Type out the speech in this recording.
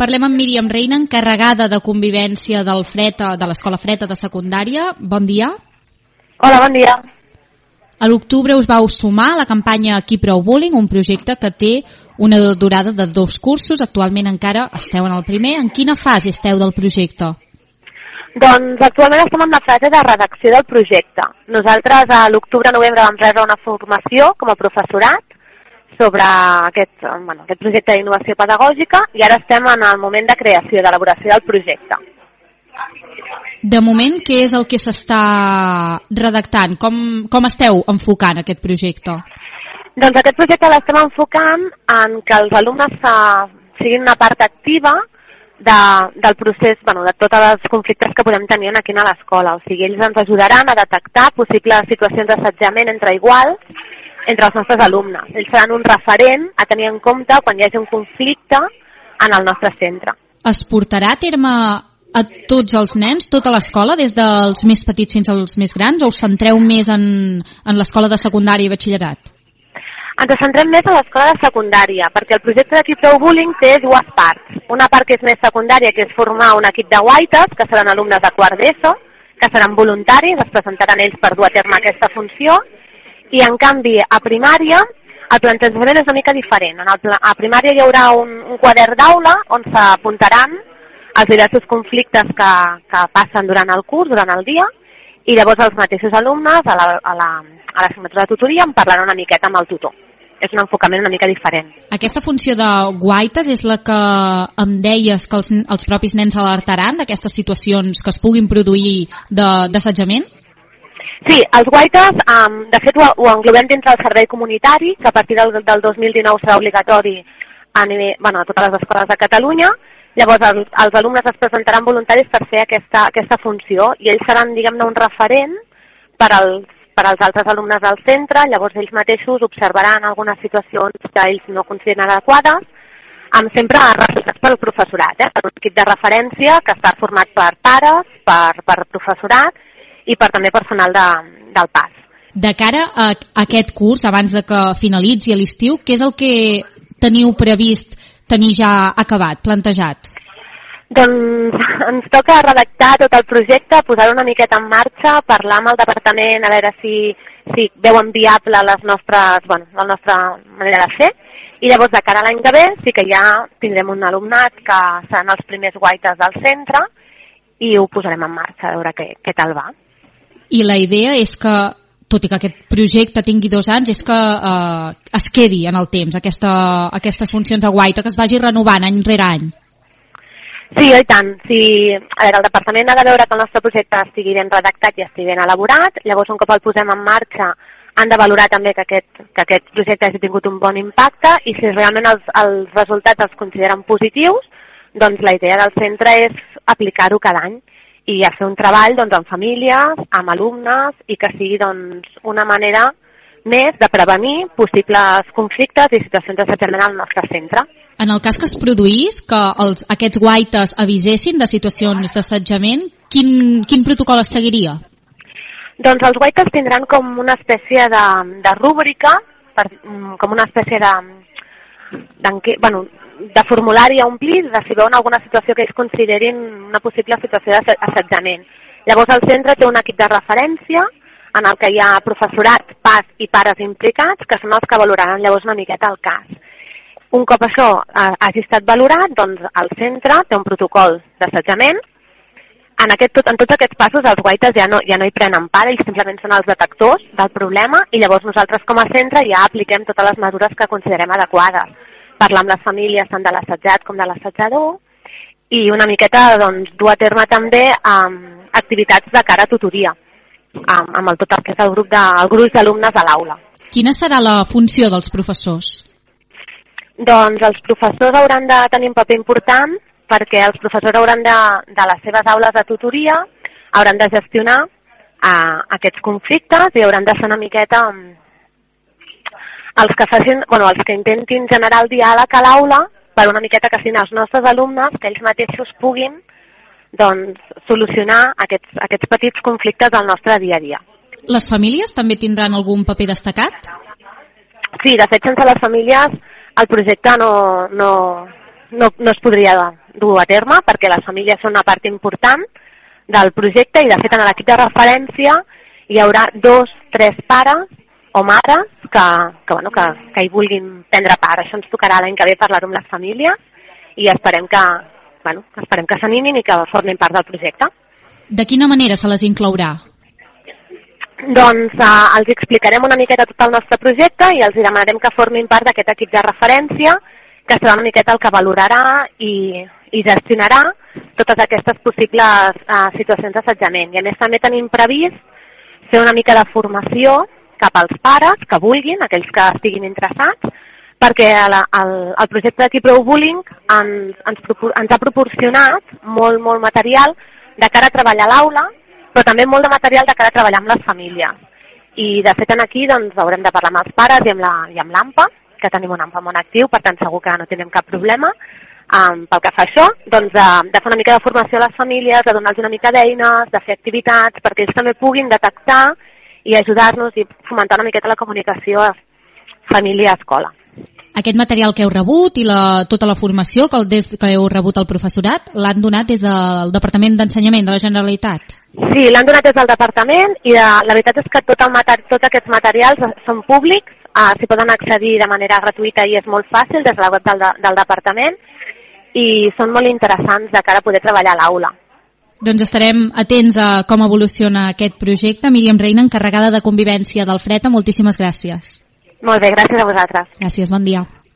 parlem amb Míriam Reina, encarregada de convivència de l'Escola Freta de Secundària. Bon dia. Hola, bon dia. A l'octubre us vau sumar a la campanya Qui prou bullying, un projecte que té una durada de 2 cursos. Actualment encara esteu en el primer. En quina fase esteu del projecte? Doncs actualment estem en la fase de redacció del projecte. Nosaltres a l'octubre-novembre vam rebre una formació com a professorat sobre aquest projecte d'innovació pedagògica i ara estem en el moment de creació, d'elaboració del projecte. De moment, què és el que s'està redactant? Com esteu enfocant aquest projecte? Doncs aquest projecte l'estem enfocant en que els alumnes siguin una part activa del procés, de tots els conflictes que podem tenir aquí a l'escola. O sigui, ells ens ajudaran a detectar possibles situacions d'assetjament entre iguals entre els nostres alumnes. Ells seran un referent a tenir en compte quan hi hagi un conflicte en el nostre centre. Es portarà a terme a tots els nens, tota l'escola, des dels més petits fins als més grans, o us centreu més en l'escola de secundària i batxillerat? Ens centrem més en l'escola de secundària, perquè el projecte de Qui prou bullying té 2 parts. Una part que és més secundària, que és formar un equip de guaites, que seran alumnes de quart d'ESO, que seran voluntaris, es presentaran ells per dur a terme aquesta funció, i en canvi a primària el plantejament és una mica diferent. A primària hi haurà un quadern d'aula on s'apuntaran els diversos conflictes que passen durant el curs, durant el dia, i llavors els mateixos alumnes a l'assignatura de tutoria en parlaran una miqueta amb el tutor. És un enfocament una mica diferent. Aquesta funció de guaites és la que em deies que els propis nens alertaran d'aquestes situacions que es puguin produir d'assetjament? Sí, els guaites, de fet, ho englobem dintre del servei comunitari, que a partir del 2019 serà obligatori a totes les escoles de Catalunya. Llavors, els alumnes es presentaran voluntaris per fer aquesta funció i ells seran, diguem-ne, un referent per als altres alumnes del centre. Llavors, ells mateixos observaran algunes situacions que ells no consideren adequades, sempre representats pel professorat, per un equip de referència que està format per pares, per professorat, i per també personal del PAS. De cara a aquest curs, abans de que finalitzi a l'estiu, què és el que teniu previst tenir ja acabat, plantejat? Doncs ens toca redactar tot el projecte, posar-ho una miqueta en marxa, parlar amb el departament a veure si veuen viable la nostra manera de fer, i llavors de cara a l'any que ve sí que ja tindrem un alumnat que seran els primers guaites del centre i ho posarem en marxa, a veure què tal va. I la idea és que, tot i que aquest projecte tingui 2 anys, és que es quedi en el temps, aquestes funcions de guaita, que es vagi renovant any rere any. Sí, i tant. El departament ha de veure que el nostre projecte estigui ben redactat i estigui ben elaborat, llavors un cop el posem en marxa han de valorar també que aquest projecte hagi tingut un bon impacte i si realment els resultats els consideren positius, doncs la idea del centre és aplicar-ho cada any i a fer un treball amb famílies, amb alumnes i que sigui una manera més de prevenir possibles conflictes i situacions d'assetjament al nostre centre. En el cas que es produís, que aquests guaites avisessin de situacions d'assetjament, quin protocol es seguiria? Doncs els guaites tindran com una espècie de rúbrica, com una espècie de formulari a omplir, de si veuen alguna situació que ells considerin una possible situació d'assetjament. Llavors el centre té un equip de referència en el que hi ha professorat, PAS i pares implicats, que són els que valoraran llavors una miqueta el cas. Un cop això hagi estat valorat, doncs el centre té un protocol d'assetjament. En tots aquests passos els guaites ja no hi prenen part, ells simplement són els detectors del problema i llavors nosaltres com a centre ja apliquem totes les mesures que considerem adequades. Parlar amb les famílies tant de l'assetjat com de l'assetjador i una miqueta dur a terme també activitats de cara a tutoria amb tot el que és el grup d'alumnes a l'aula. Quina serà la funció dels professors? Doncs els professors hauran de tenir un paper important perquè els professors hauran de les seves aules de tutoria hauran de gestionar aquests conflictes i hauran de ser una miqueta els que intentin generar el diàleg a l'aula per una miqueta que siguin els nostres alumnes que ells mateixos puguin solucionar aquests petits conflictes del nostre dia a dia. Les famílies també tindran algun paper destacat? Sí, de fet sense les famílies el projecte no no es podria dur a terme perquè les famílies són una part important del projecte i de fet en l'equip de referència hi haurà 2-3 pares o mares que hi vulguin prendre part. Això ens tocarà l'any que ve parlar-ho amb les famílies i esperem que s'animin i que formin part del projecte. De quina manera se les inclourà? Doncs els explicarem una miqueta tot el nostre projecte i els demanarem que formin part d'aquest equip de referència que serà una miqueta el que valorarà i gestionarà totes aquestes possibles situacions d'assetjament. I a més també tenim previst fer una mica de formació cap als pares que vulguin, aquells que estiguin interessats, perquè el projecte de Keep Pro Bullying ens ha proporcionat molt material de cara a treballar a l'aula, però també molt de material de cara a treballar amb les famílies. I de fet aquí doncs, haurem de parlar amb els pares i amb l'AMPA, que tenim un AMPA molt actiu, per tant segur que no tindrem cap problema. Pel que fa a això, doncs, de fer una mica de formació a les famílies, de donar-los una mica d'eines, de fer activitats, perquè ells també puguin detectar i ajudar-nos i fomentar una miqueta la comunicació família-escola. Aquest material que heu rebut i tota la formació que heu rebut al professorat l'han donat des del Departament d'Ensenyament de la Generalitat? Sí, l'han donat des del departament i la veritat és que tots aquests materials són públics, s'hi poden accedir de manera gratuïta i és molt fàcil des de la web del departament i són molt interessants de cara a poder treballar a l'aula. Doncs estarem atents a com evoluciona aquest projecte. Míriam Reina, encarregada de convivència del FRETA, moltíssimes gràcies. Molt bé, gràcies a vosaltres. Gràcies, bon dia.